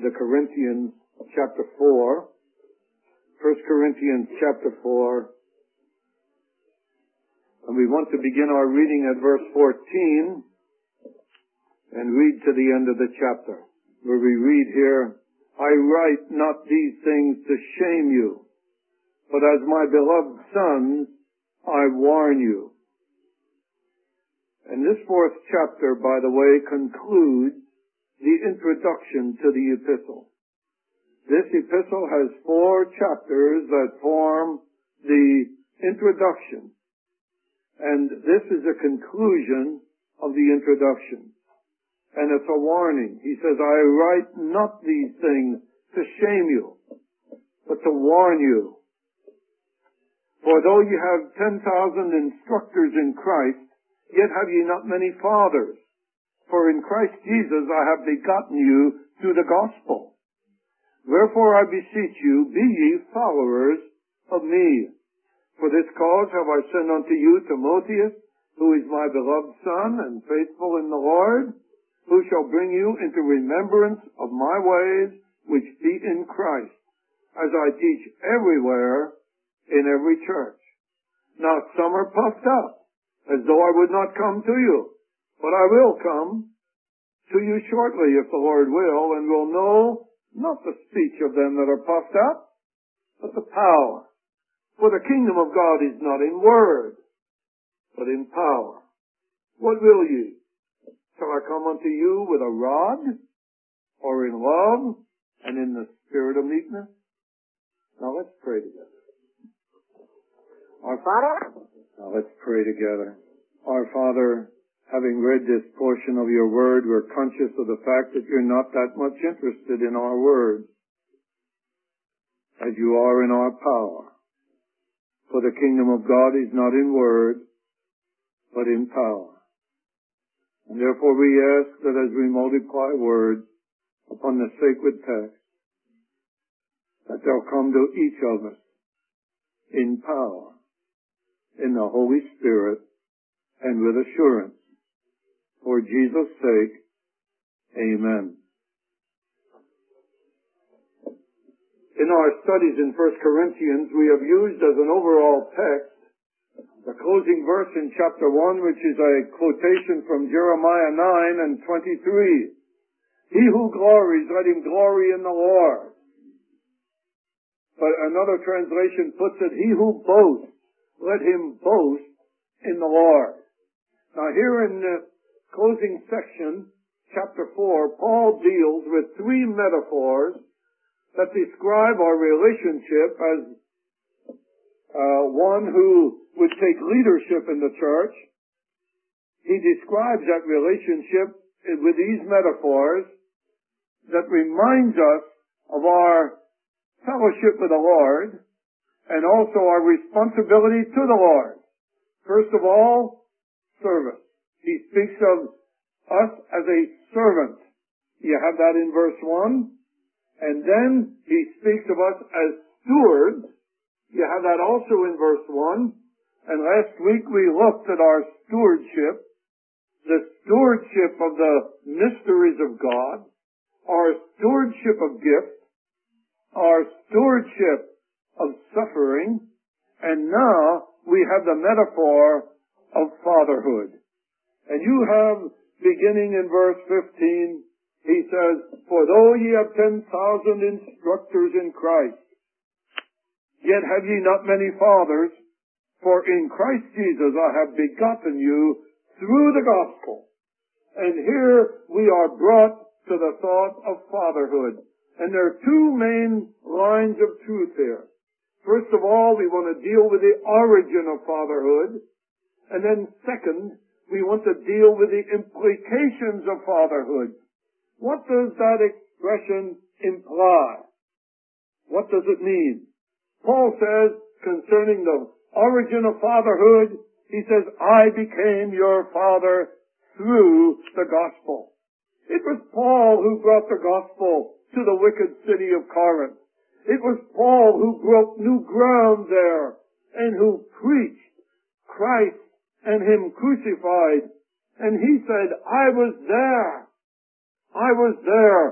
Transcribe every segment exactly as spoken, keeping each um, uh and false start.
to Corinthians chapter four. First Corinthians chapter four. And we want to begin our reading at verse fourteen and read to the end of the chapter, where we read here, I write not these things to shame you, but as my beloved sons, I warn you. And this fourth chapter, by the way, concludes the introduction to the epistle. This epistle has four chapters that form the introduction. And this is a conclusion of the introduction. And it's a warning. He says, I write not these things to shame you, but to warn you. For though you have ten thousand instructors in Christ, yet have ye not many fathers. For in Christ Jesus I have begotten you through the gospel. Wherefore I beseech you, be ye followers of me. For this cause have I sent unto you Timotheus, who is my beloved son and faithful in the Lord, who shall bring you into remembrance of my ways which be in Christ, as I teach everywhere in every church. Now some are puffed up, as though I would not come to you. But I will come to you shortly, if the Lord will, and will know not the speech of them that are puffed up, but the power. For the kingdom of God is not in word, but in power. What will ye? Shall I come unto you with a rod, or in love, and in the spirit of meekness? Now let's pray together. Our Father, now let's pray together. Our Father, having read this portion of your word, we're conscious of the fact that you're not that much interested in our words as you are in our power. For the kingdom of God is not in word, but in power. And therefore we ask that as we multiply words upon the sacred text, that they'll come to each of us in power, in the Holy Spirit, and with assurance. For Jesus' sake, amen. In our studies in First Corinthians, we have used as an overall text the closing verse in chapter one, which is a quotation from Jeremiah nine and twenty-three. He who glories, let him glory in the Lord. But another translation puts it, he who boasts, let him boast in the Lord. Now here in the closing section, chapter four, Paul deals with three metaphors that describe our relationship as uh, one who would take leadership in the church. He describes that relationship with these metaphors that reminds us of our fellowship with the Lord and also our responsibility to the Lord. First of all, service. He speaks of us as a servant. You have that in verse one. And then he speaks of us as stewards. You have that also in verse one. And last week we looked at our stewardship, the stewardship of the mysteries of God, our stewardship of gifts, our stewardship of suffering, and now we have the metaphor of fatherhood. And you have, beginning in verse fifteen, he says, For though ye have ten thousand instructors in Christ, yet have ye not many fathers, for in Christ Jesus I have begotten you through the gospel. And here we are brought to the thought of fatherhood. And there are two main lines of truth here. First of all, we want to deal with the origin of fatherhood. And then second, we want to deal with the implications of fatherhood. What does that expression imply? What does it mean? Paul says concerning the origin of fatherhood, he says, I became your father through the gospel. It was Paul who brought the gospel to the wicked city of Corinth. It was Paul who broke new ground there and who preached Christ and him crucified. And he said, I was there. I was there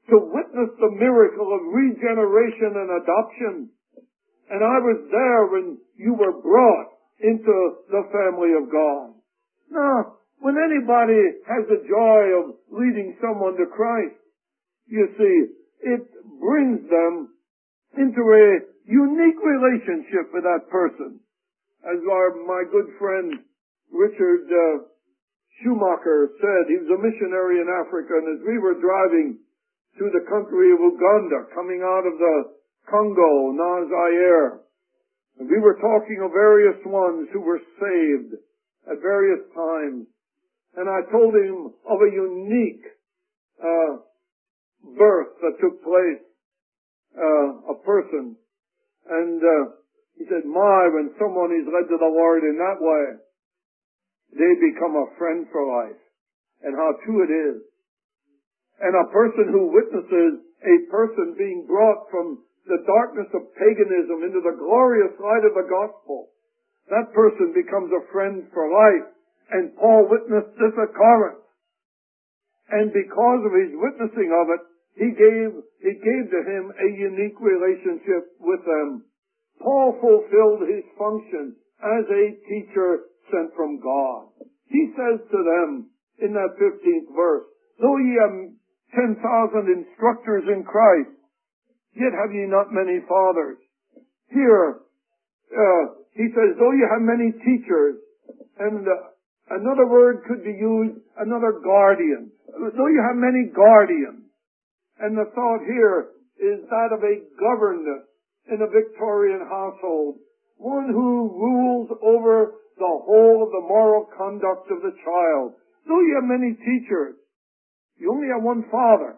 to witness the miracle of regeneration and adoption. And I was there when you were brought into the family of God. Now, when anybody has the joy of leading someone to Christ, you see, it brings them into a unique relationship with that person. As our, my good friend Richard uh, Schumacher said, he was a missionary in Africa, and as we were driving through the country of Uganda, coming out of the Congo, now Zaire, and we were talking of various ones who were saved at various times, and I told him of a unique uh, birth that took place, uh, a person, and uh, he said, my, when someone is led to the Lord in that way, they become a friend for life. And how true it is. And a person who witnesses a person being brought from the darkness of paganism into the glorious light of the gospel, that person becomes a friend for life. And Paul witnessed this at Corinth. And because of his witnessing of it, he gave, it gave to him a unique relationship with them. Paul fulfilled his function as a teacher sent from God. He says to them in that fifteenth verse, though ye have ten thousand instructors in Christ, yet have ye not many fathers. Here, uh, he says, though you have many teachers, and uh, another word could be used, another guardian. Though you have many guardians. And the thought here is that of a governess in a Victorian household, one who rules over the whole of the moral conduct of the child. Though you have many teachers, you only have one father.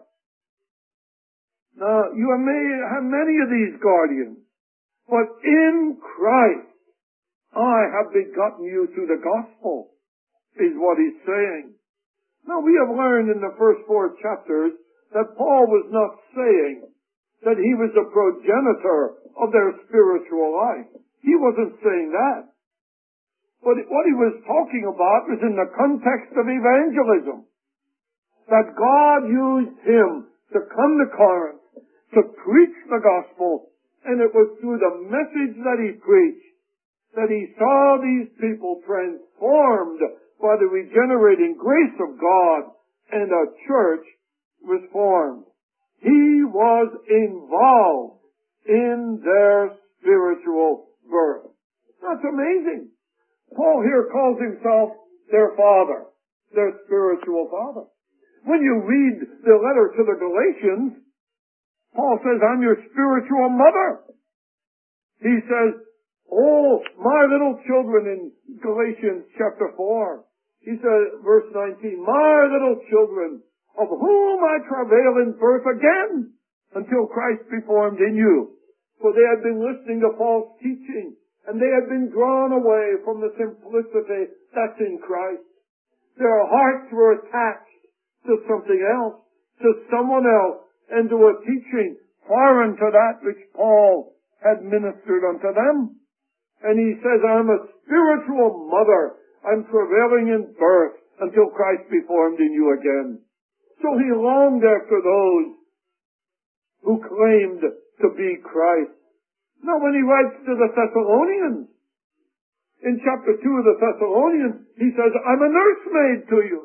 Now, you may have many of these guardians, but in Christ, I have begotten you through the gospel, is what he's saying. Now, we have learned in the first four chapters that Paul was not saying that he was a progenitor of their spiritual life. He wasn't saying that. But what he was talking about was in the context of evangelism. That God used him to come to Corinth, to preach the gospel, and it was through the message that he preached that he saw these people transformed by the regenerating grace of God, and a church was formed. He was involved in their spiritual birth. That's amazing. Paul here calls himself their father, their spiritual father. When you read the letter to the Galatians, Paul says, I'm your spiritual mother. He says, oh, my little children, in Galatians chapter four. He says, verse nineteen, my little children, of whom I travail in birth again, until Christ be formed in you. For they had been listening to false teaching, and they had been drawn away from the simplicity that's in Christ. Their hearts were attached to something else, to someone else, and to a teaching foreign to that which Paul had ministered unto them. And he says, I'm a spiritual mother. I'm travailing in birth until Christ be formed in you again. So he longed after those who claimed to be Christ. Now when he writes to the Thessalonians, in chapter two of the Thessalonians, he says, I'm a nursemaid to you.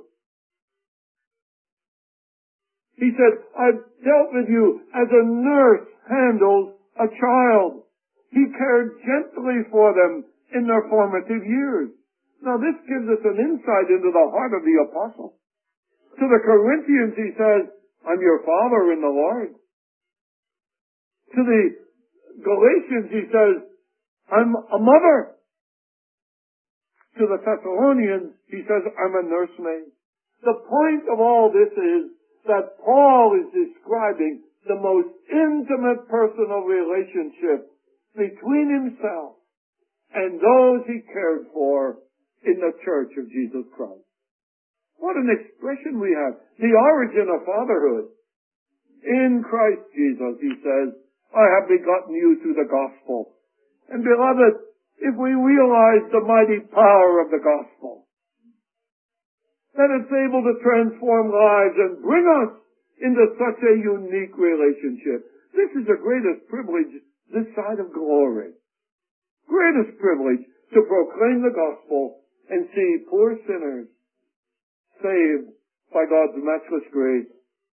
He said, I've dealt with you as a nurse handles a child. He cared gently for them in their formative years. Now this gives us an insight into the heart of the apostle. To the Corinthians he says, I'm your father in the Lord. To the Galatians he says, I'm a mother. To the Thessalonians he says, I'm a nursemaid. The point of all this is that Paul is describing the most intimate personal relationship between himself and those he cared for in the church of Jesus Christ. What an expression we have. The origin of fatherhood. In Christ Jesus, he says, I have begotten you through the gospel. And beloved, if we realize the mighty power of the gospel, that it's able to transform lives and bring us into such a unique relationship. This is the greatest privilege this side of glory. Greatest privilege to proclaim the gospel and see poor sinners saved by God's matchless grace.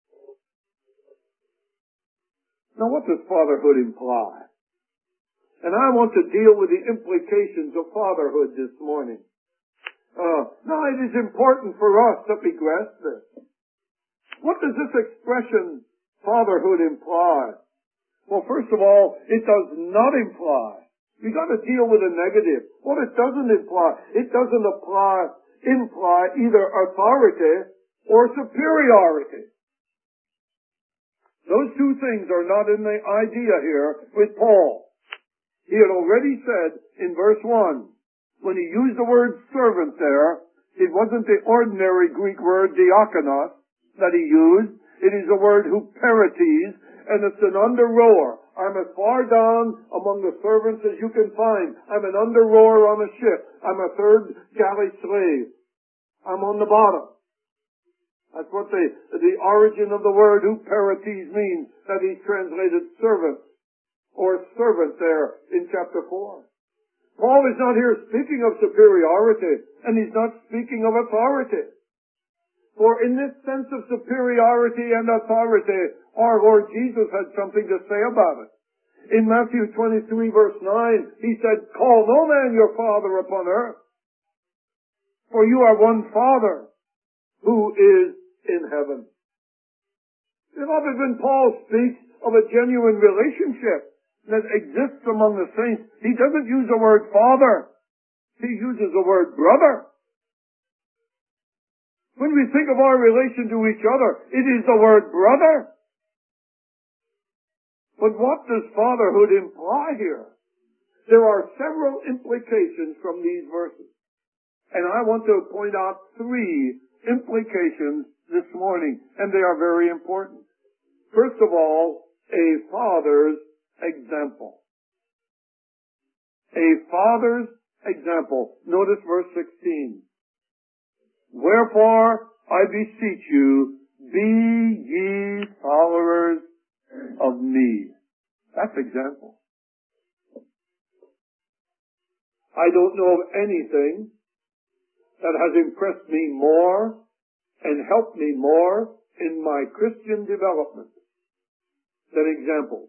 Now, what does fatherhood imply? And I want to deal with the implications of fatherhood this morning. Uh, now, it is important for us that we grasp this. What does this expression, fatherhood, imply? Well, first of all, it does not imply. We've got to deal with the negative. What it doesn't imply, it doesn't apply, imply either authority or superiority. Those two things are not in the idea here with Paul. He had already said in verse one, when he used the word servant there, it wasn't the ordinary Greek word diakonos that he used. It is the word huperetes, and it's an under-rower. I'm as far down among the servants as you can find. I'm an under-rower on a ship. I'm a third galley slave. I'm on the bottom. That's what the, the origin of the word huperetes means, that he's translated servant or servant there in chapter four. Paul is not here speaking of superiority, and he's not speaking of authority. For in this sense of superiority and authority, our Lord Jesus had something to say about it. In Matthew twenty-three verse nine, he said, "Call no man your father upon earth, for you are one Father who is in heaven." Beloved, when Paul speaks of a genuine relationship that exists among the saints, he doesn't use the word father. He uses the word brother. When we think of our relation to each other, it is the word brother. But what does fatherhood imply here? There are several implications from these verses. And I want to point out three implications this morning, and they are very important. First of all, a father's example. A father's example. Notice verse sixteen. "Wherefore, I beseech you, be ye followers of me." That's example. I don't know of anything that has impressed me more and helped me more in my Christian development than examples.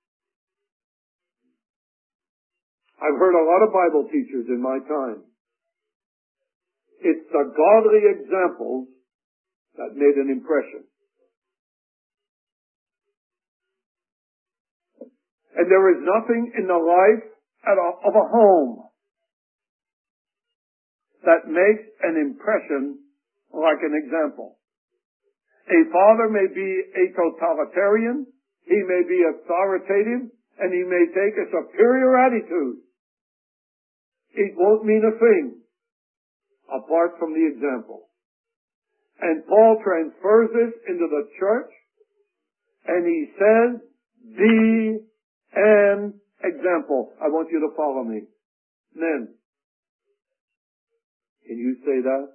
I've heard a lot of Bible teachers in my time. It's the godly examples that made an impression. And there is nothing in the life of a home that makes an impression like an example. A father may be a totalitarian, he may be authoritative, and he may take a superior attitude. It won't mean a thing apart from the example. And Paul transfers this into the church, and he says, be an example. I want you to follow me. Men, can you say that?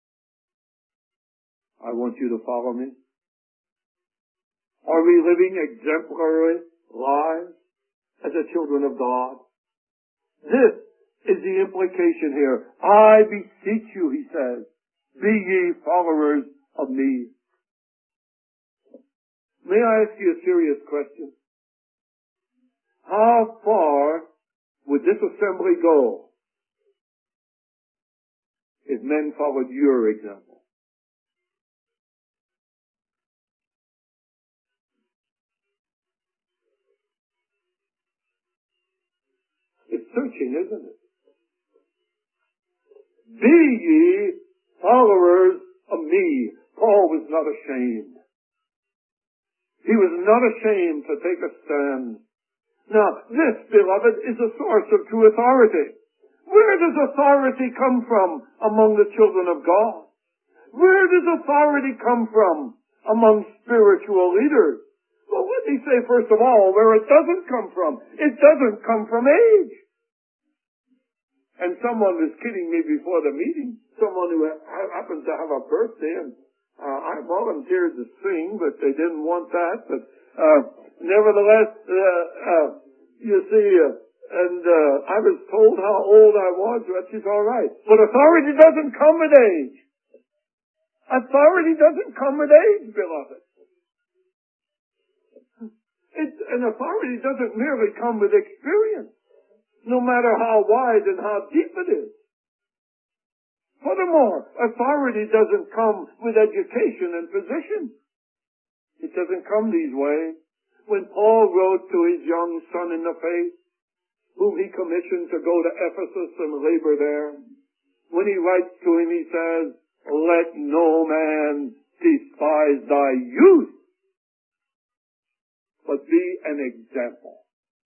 I want you to follow me. Are we living exemplary lives as the children of God? This is the implication here. I beseech you, he says, be ye followers of me. May I ask you a serious question? How far would this assembly go if men followed your example? It's searching, isn't it? Be ye followers of me. Paul was not ashamed. He was not ashamed to take a stand. Now, this, beloved, is a source of true authority. Where does authority come from among the children of God? Where does authority come from among spiritual leaders? Well, let me say first of all where it doesn't come from. It doesn't come from age. And someone was kidding me before the meeting. Someone who ha- happens to have a birthday, and Uh, I volunteered to sing, but they didn't want that. But uh, nevertheless, uh, uh, you see, uh, and uh, I was told how old I was, which is all right. But authority doesn't come with age. Authority doesn't come with age, beloved. It, an authority doesn't merely come with experience, no matter how wide and how deep it is. Furthermore, authority doesn't come with education and position. It doesn't come these ways. When Paul wrote to his young son in the faith, whom he commissioned to go to Ephesus and labor there, when he writes to him, he says, let no man despise thy youth, but be an example.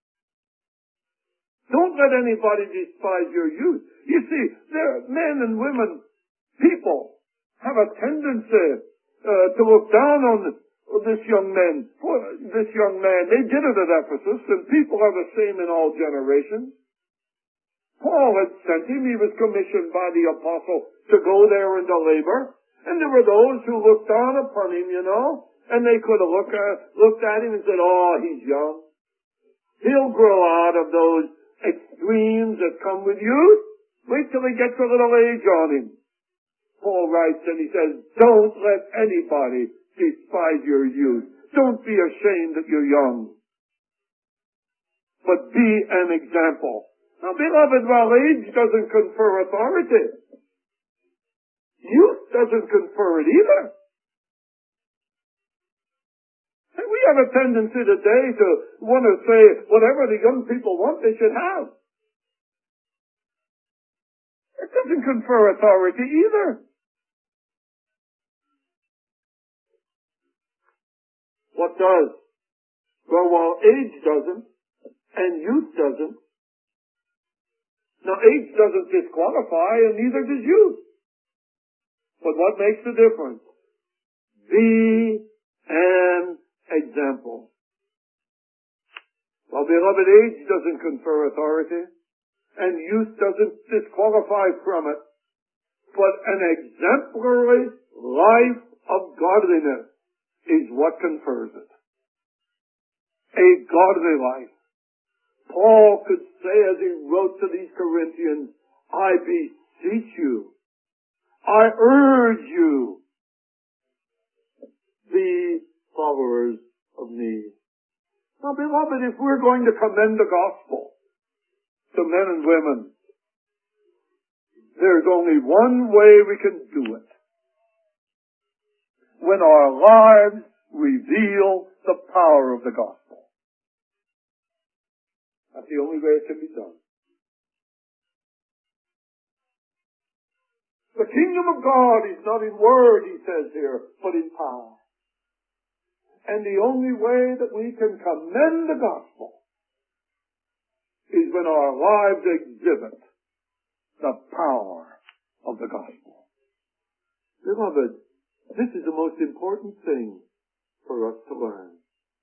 Don't let anybody despise your youth. You see, there, men and women, people, have a tendency uh, to look down on this young man. This young man, they did it at Ephesus, and people are the same in all generations. Paul had sent him. He was commissioned by the apostle to go there and to labor. And there were those who looked down upon him, you know, and they could have looked at, looked at him and said, oh, he's young. He'll grow out of those extremes that come with youth. Wait till he gets a little age on him. Paul writes and he says, don't let anybody despise your youth. Don't be ashamed that you're young. But be an example. Now, beloved, while age doesn't confer authority, youth doesn't confer it either. And we have a tendency today to want to say whatever the young people want, they should have. It doesn't confer authority either. What does? Well, while age doesn't, and youth doesn't, now age doesn't disqualify, and neither does youth. But what makes the difference? Be an example. Well, beloved, age doesn't confer authority, and youth doesn't disqualify from it, but an exemplary life of godliness is what confers it. A godly life. Paul could say as he wrote to these Corinthians, I beseech you, I urge you, be followers of me. Now, beloved, if we're going to commend the gospel to men and women, there's only one way we can do it. When our lives reveal the power of the gospel. That's the only way it can be done. The kingdom of God is not in word, he says here, but in power. And the only way that we can commend the gospel is when our lives exhibit the power of the gospel. Beloved, this is the most important thing for us to learn.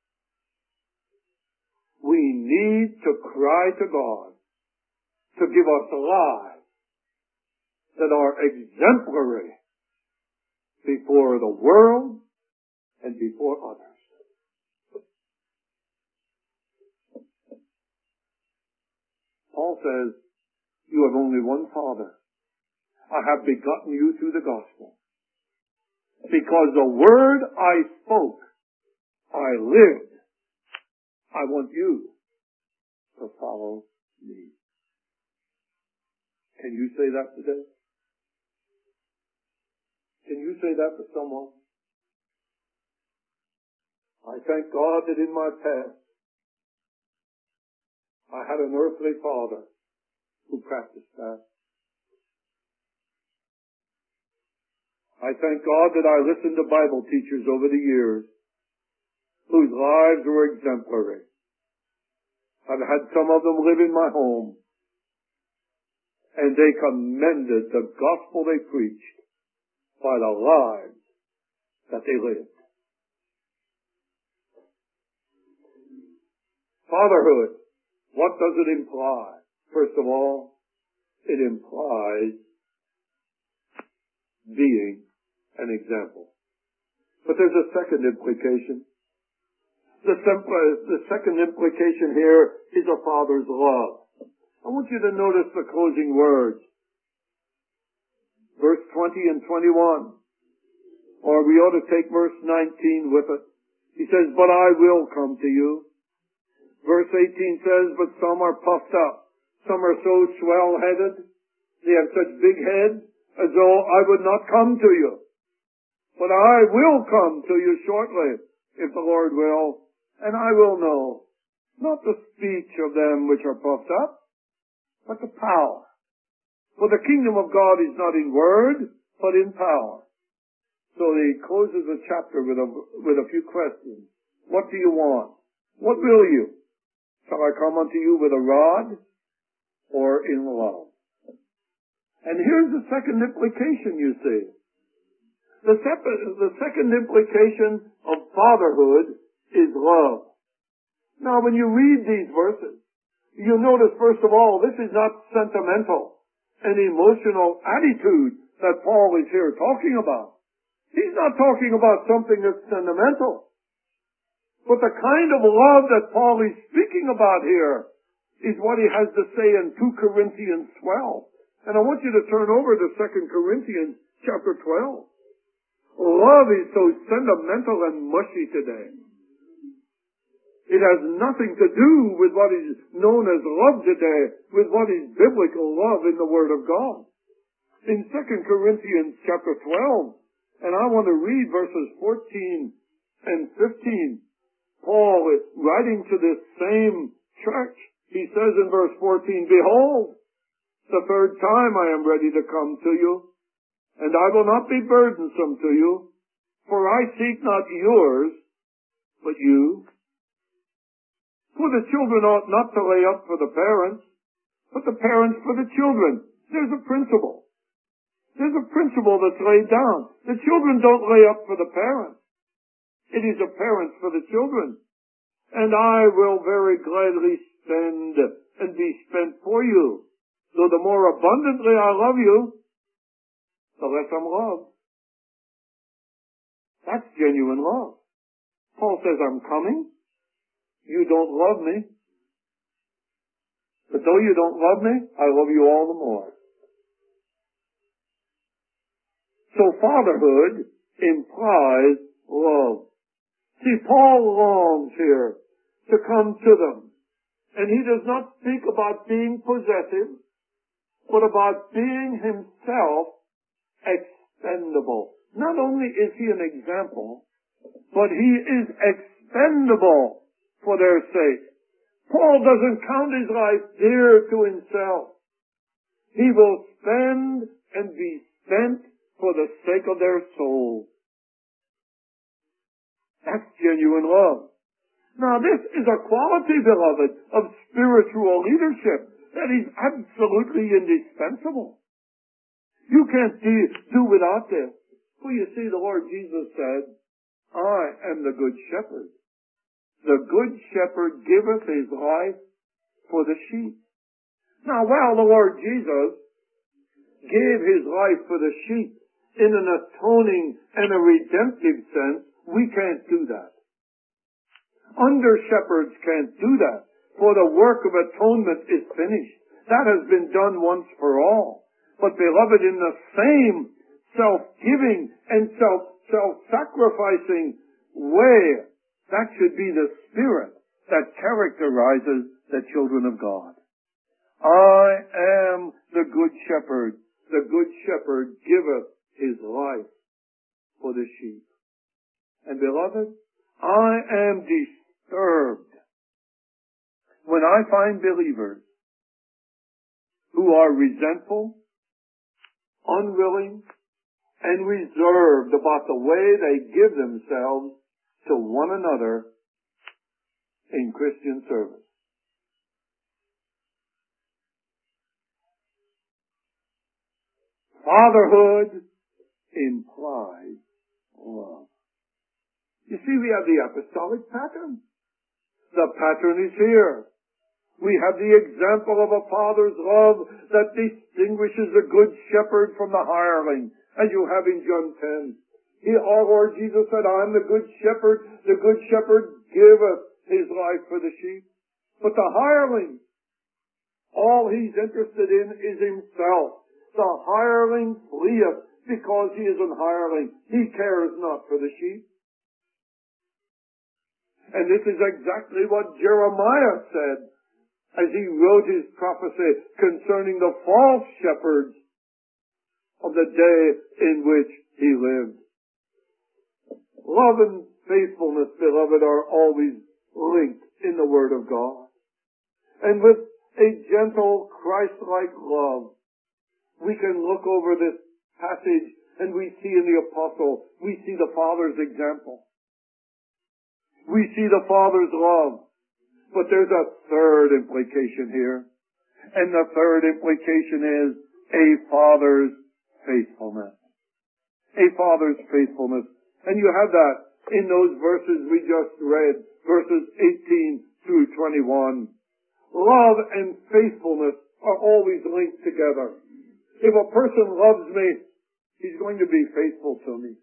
We need to cry to God to give us lives that are exemplary before the world and before others. Paul says, you have only one Father. I have begotten you through the gospel. Because the word I spoke, I lived. I want you to follow me. Can you say that today? Can you say that to someone? I thank God that in my past, I had an earthly father who practiced that. I thank God that I listened to Bible teachers over the years whose lives were exemplary. I've had some of them live in my home, and they commended the gospel they preached by the lives that they lived. Fatherhood, what does it imply? First of all, it implies being an example. But there's a second implication. The, simple, the second implication here is a father's love. I want you to notice the closing words. Verse twenty and twenty-one. Or we ought to take verse nineteen with it. He says, but I will come to you. Verse eighteen says, but some are puffed up. Some are so swell-headed. They have such big heads as though I would not come to you. But I will come to you shortly, if the Lord will, and I will know, not the speech of them which are puffed up, but the power. For the kingdom of God is not in word, but in power. So he closes the chapter with a, with a few questions. What do you want? What will you? Shall I come unto you with a rod, or in love? And here's the second implication, you see. The, sep- the second implication of fatherhood is love. Now, when you read these verses, you notice, first of all, this is not sentimental, an emotional attitude that Paul is here talking about. He's not talking about something that's sentimental. But the kind of love that Paul is speaking about here is what he has to say in two Corinthians twelve. And I want you to turn over to Second Corinthians chapter twelve. Love is so sentimental and mushy today. It has nothing to do with what is known as love today, with what is biblical love in the Word of God. In Second Corinthians chapter twelve, and I want to read verses fourteen and fifteen, Paul is writing to this same church. He says in verse fourteen, behold, the third time I am ready to come to you, and I will not be burdensome to you, for I seek not yours, but you. For the children ought not to lay up for the parents, but the parents for the children. There's a principle. There's a principle that's laid down. The children don't lay up for the parents. It is the parents for the children. And I will very gladly spend and be spent for you. Though the more abundantly I love you, the less I'm loved. That's genuine love. Paul says, I'm coming. You don't love me. But though you don't love me, I love you all the more. So fatherhood implies love. See, Paul longs here to come to them. And he does not speak about being possessive, but about being himself expendable. Not only is he an example, but he is expendable for their sake. Paul doesn't count his life dear to himself. He will spend and be spent for the sake of their souls. That's genuine love. Now this is a quality, beloved, of spiritual leadership that is absolutely indispensable. You can't do without this. Well, you see, the Lord Jesus said, I am the good shepherd. The good shepherd giveth his life for the sheep. Now, while the Lord Jesus gave his life for the sheep in an atoning and a redemptive sense, we can't do that. Under shepherds can't do that, for the work of atonement is finished. That has been done once for all. But beloved, in the same self-giving and self, self-sacrificing way, that should be the spirit that characterizes the children of God. I am the good shepherd. The good shepherd giveth his life for the sheep. And beloved, I am disturbed when I find believers who are resentful, unwilling, and reserved about the way they give themselves to one another in Christian service. Fatherhood implies love. You see, we have the apostolic pattern. The pattern is here. We have the example of a father's love that distinguishes the good shepherd from the hireling, as you have in John ten. He, our Lord Jesus said, I am the good shepherd. The good shepherd giveth his life for the sheep. But the hireling, all he's interested in is himself. The hireling fleeth because he is an hireling. He cares not for the sheep. And this is exactly what Jeremiah said as he wrote his prophecy concerning the false shepherds of the day in which he lived. Love and faithfulness, beloved, are always linked in the Word of God. And with a gentle, Christ-like love, we can look over this passage and we see in the apostle, we see the Father's example. We see the Father's love. But there's a third implication here. And the third implication is a Father's faithfulness. A Father's faithfulness. And you have that in those verses we just read, verses eighteen through twenty-one. Love and faithfulness are always linked together. If a person loves me, he's going to be faithful to me.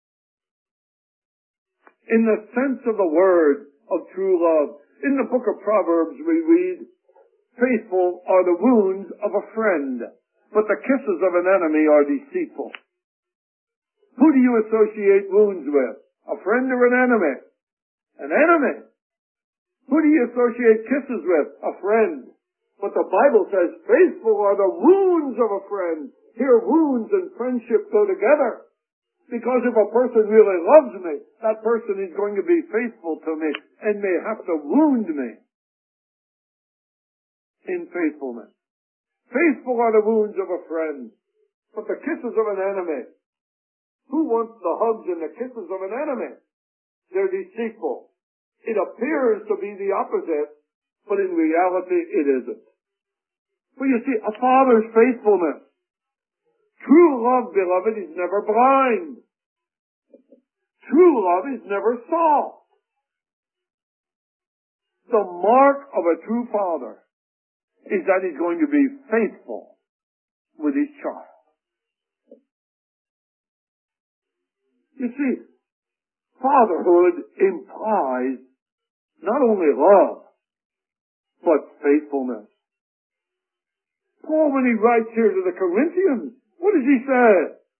In the sense of the word of true love, in the book of Proverbs we read, faithful are the wounds of a friend, but the kisses of an enemy are deceitful. Who do you associate wounds with? A friend or an enemy? An enemy. Who do you associate kisses with? A friend. But the Bible says, faithful are the wounds of a friend. Here, wounds and friendship go together. Because if a person really loves me, that person is going to be faithful to me and may have to wound me in faithfulness. Faithful are the wounds of a friend, but the kisses of an enemy. Who wants the hugs and the kisses of an enemy? They're deceitful. It appears to be the opposite, but in reality it isn't. Well, you see, a father's faithfulness. True love, beloved, is never blind. True love is never soft. The mark of a true father is that he's going to be faithful with his child. You see, fatherhood implies not only love, but faithfulness. Paul, when he writes here to the Corinthians, what does he say?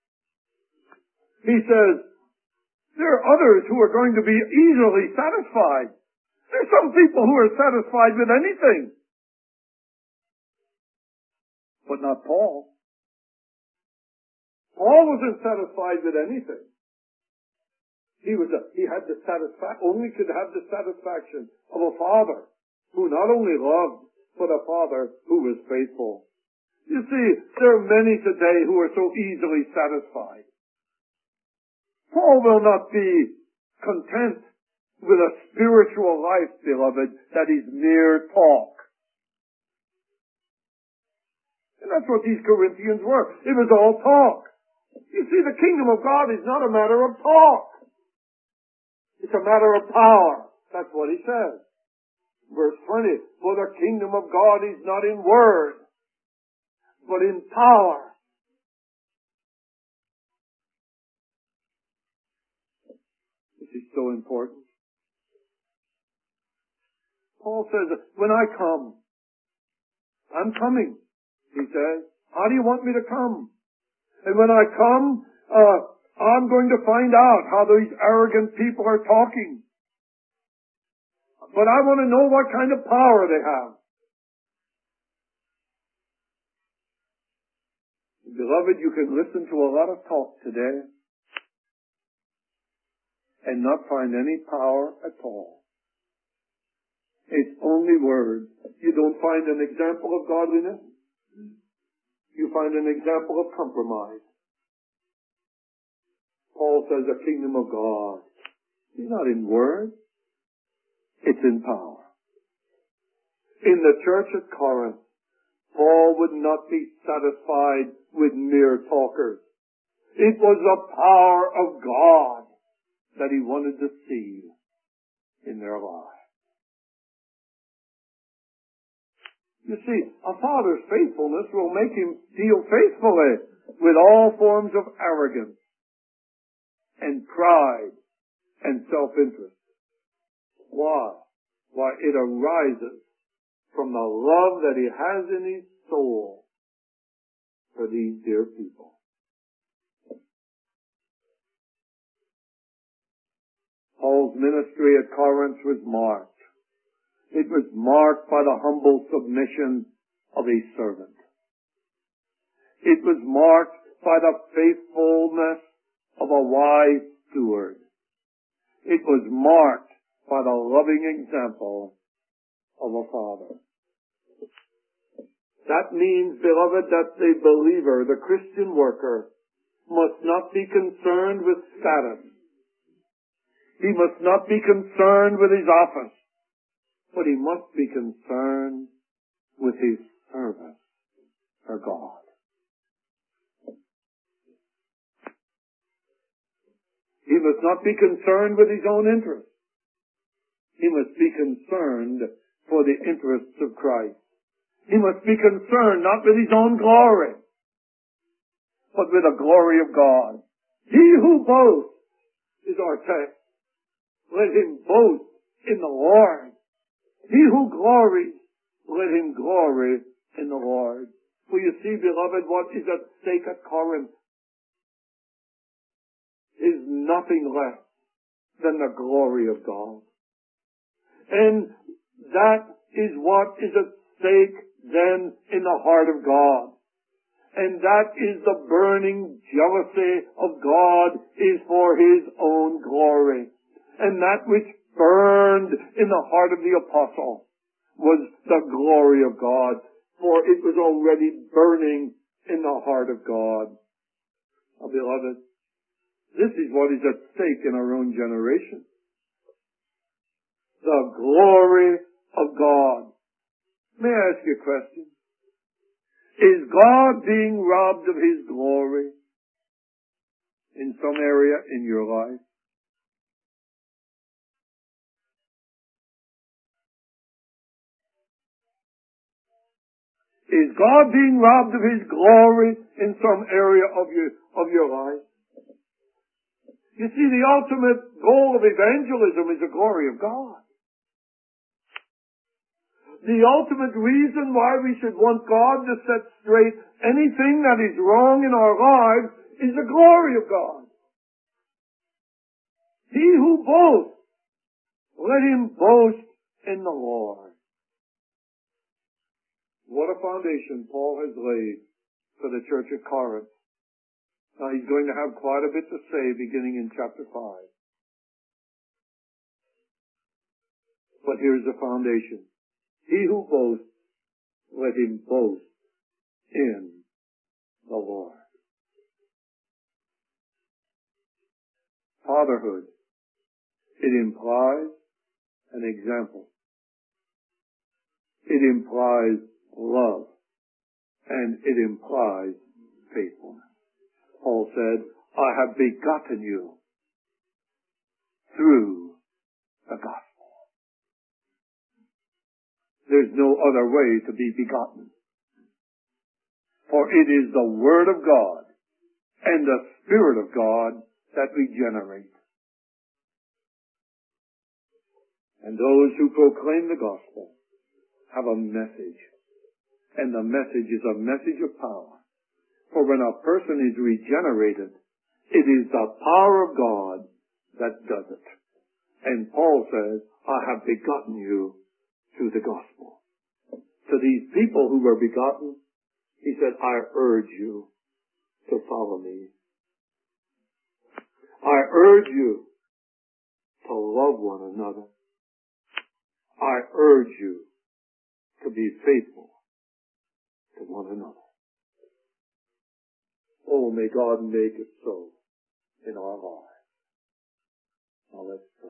He says, there are others who are going to be easily satisfied. There are some people who are satisfied with anything. But not Paul. Paul wasn't satisfied with anything. He was a, he had the satisfaction, only could have the satisfaction of a father who not only loved, but a father who was faithful. You see, there are many today who are so easily satisfied. Paul will not be content with a spiritual life, beloved, that is mere talk. And that's what these Corinthians were. It was all talk. You see, the kingdom of God is not a matter of talk. It's a matter of power. That's what he says. Verse twenty, for the kingdom of God is not in word, but in power. This is so important. Paul says, when I come, I'm coming, he says. How do you want me to come? And when I come, uh, I'm going to find out how these arrogant people are talking. But I want to know what kind of power they have. Beloved, you can listen to a lot of talk today and not find any power at all. It's only words. You don't find an example of godliness. You find an example of compromise. Paul says the kingdom of God is not in word, it's in power. In the church at Corinth, Paul would not be satisfied with mere talkers. It was the power of God that he wanted to see in their lives. You see, a father's faithfulness will make him deal faithfully with all forms of arrogance. and pride and self-interest. Why? Why, it arises from the love that he has in his soul for these dear people. Paul's ministry at Corinth was marked. It was marked by the humble submission of a servant. It was marked by the faithfulness of a wise steward. It was marked by the loving example of a father. That means, beloved, that the believer, the Christian worker, must not be concerned with status. He must not be concerned with his office, but he must be concerned with his service for God. He must not be concerned with his own interests. He must be concerned for the interests of Christ. He must be concerned not with his own glory, but with the glory of God. He who boasts is our text. Let him boast in the Lord. He who glories, let him glory in the Lord. For you see, beloved, what is at stake at Corinth is nothing less than the glory of God. And that is what is at stake then in the heart of God. And that is the burning jealousy of God is for his own glory. And that which burned in the heart of the apostle was the glory of God, for it was already burning in the heart of God. Oh, beloved, this is what is at stake in our own generation. The glory of God. May I ask you a question? Is God being robbed of his glory in some area in your life? Is God being robbed of his glory in some area of your, of your life? You see, the ultimate goal of evangelism is the glory of God. The ultimate reason why we should want God to set straight anything that is wrong in our lives is the glory of God. He who boasts, let him boast in the Lord. What a foundation Paul has laid for the church at Corinth. Now he's going to have quite a bit to say beginning in chapter five. But here's the foundation. He who boasts, let him boast in the Lord. Fatherhood, it implies an example. It implies love. And it implies faithfulness. Paul said, I have begotten you through the gospel. There's no other way to be begotten. For it is the Word of God and the Spirit of God that regenerate. And those who proclaim the gospel have a message. And the message is a message of power. For when a person is regenerated, it is the power of God that does it. And Paul says, I have begotten you through the gospel. To these people who were begotten, he said, I urge you to follow me. I urge you to love one another. I urge you to be faithful to one another. Oh, may God make it so in our lives. Now let's pray.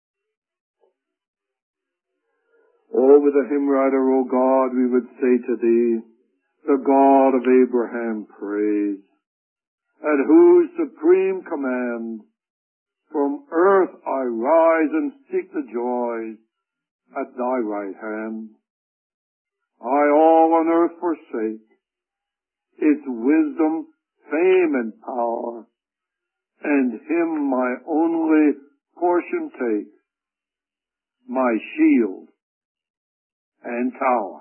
Oh, with the hymn writer, O God, we would say to thee, the God of Abraham praise, at whose supreme command from earth I rise and seek the joys at thy right hand. I all on earth forsake, its wisdom, fame, and power, and him my only portion take, my shield and tower.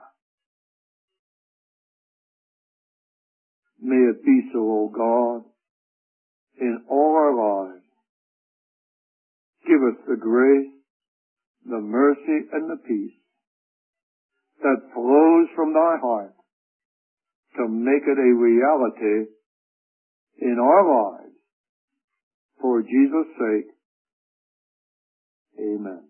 May it be so, O God, in all our lives. Give us the grace, the mercy, and the peace that flows from thy heart to make it a reality in our lives. For Jesus' sake, amen.